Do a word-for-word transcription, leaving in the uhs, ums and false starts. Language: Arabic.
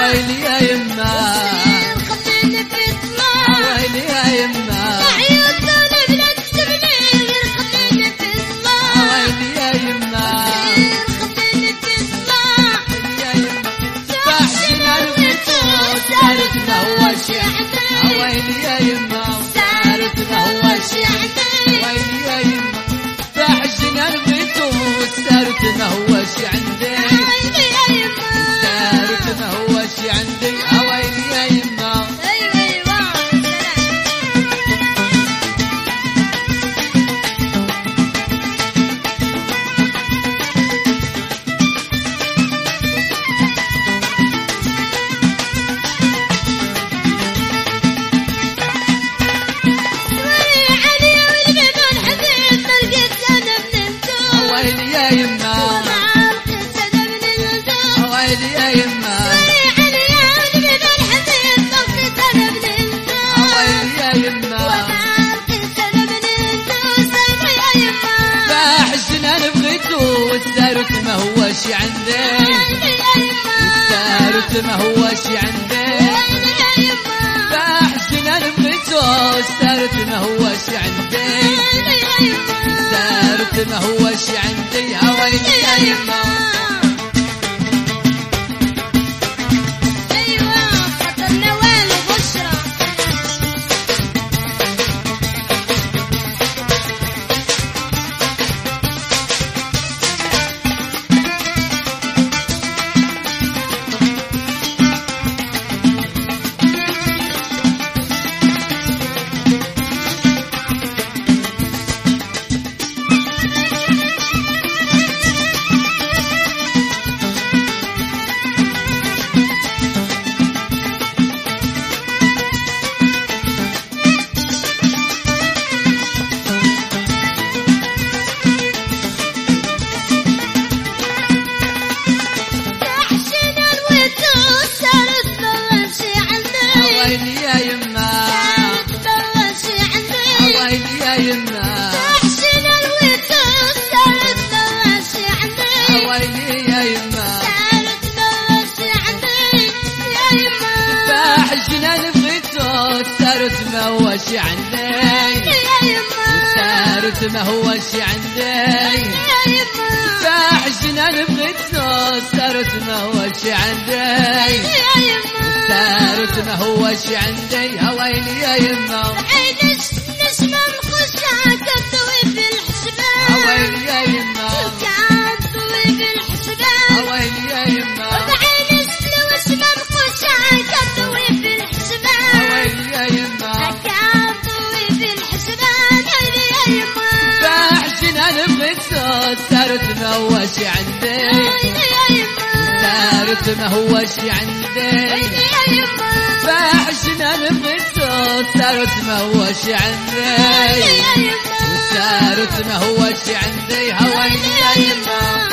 ويلي يا يما خليني في طلع ويلي يا يما عيون دولة بلا تسبني غير خليني في طلع ويلي يا يما خليني في طلع يا يما فحشنا البيتوت صارت مهوشي عندي ويلي يا يما صارت مهوشي عندي ويلي يا يما فحشنا البيتوت صارت مهوشي عندي ويلي يا يما صارت مهوشي عندي ويلي يا يما ايوه ايوه ويلي يا يما ويلي يا يما ويلي يا يما فحشنا بغيتو والثارت ما هوش عندي والثارت ما هوش عندي فحشنا بغيتو والثارت ما هوش عندي الثارت ما هوش عندي ويلي يا يما ويلي يا يما ويلي يا يما ويلي يا يما فحشنا بغيتو الثارت ما هوش عندي الثارت ما هوش عندي فحشنا بغيتو الثارت ما هوش عندي الثارت ما هوش عندي ويلي يا يما نسمة الخشعة تطوي في الحسبان ويلي يا يما تطوي في الحسبان ويلي يا يما بعين السلو اسمه الخشعة تطوي في الحسبان ويلي يا يما تطوي في الحسبان ويلي يا يما فحشنا بغيتو الثارت ما هوش عندي ويلي يا يما الثارت ما هوش عندي ويلي يا يما فحشنا بغيتو الثارت ما هوش عندي ويلي يا يما الثارت ما هوش عندي ويلي يا يما